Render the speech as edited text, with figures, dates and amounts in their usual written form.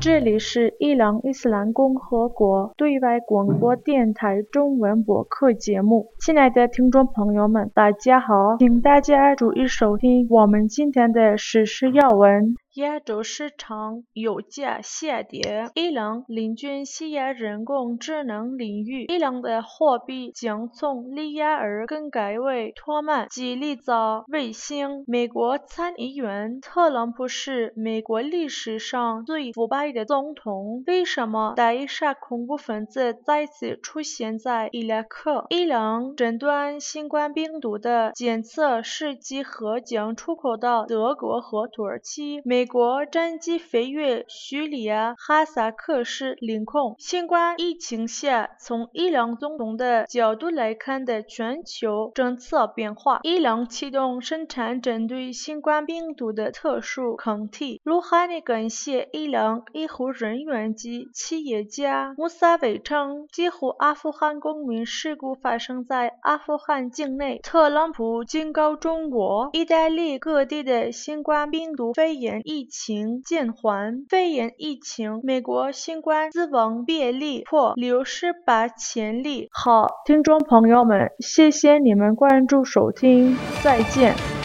这里是伊朗伊斯兰共和国对外广播电台中文播客节目。亲爱的听众朋友们，大家好，请大家注意收听我们今天的时事要闻。亚洲市场油价下跌，伊朗领军西亚人工智能领域，伊朗的货币将从里亚尔更改为托曼，激励造卫星。美国参议员特朗普是美国历史上最腐败的总统。为什么大杀恐怖分子再次出现在伊拉克？伊朗诊断新冠病毒的检测试剂盒将出口到德国和土耳其。美国战机飞越叙利亚哈萨克斯领空。新冠疫情下，从伊朗总统的角度来看的全球政策变化。伊朗启动生产针对新冠病毒的特殊抗体。鲁哈尼感谢伊朗医护人员及企业家。穆萨维称，几乎阿富汗公民事故发生在阿富汗境内。特朗普警告中国，意大利各地的新冠病毒肺炎疫情减缓。肺炎疫情，美国新冠死亡病例破68千例。好，听众朋友们，谢谢你们关注收听，再见。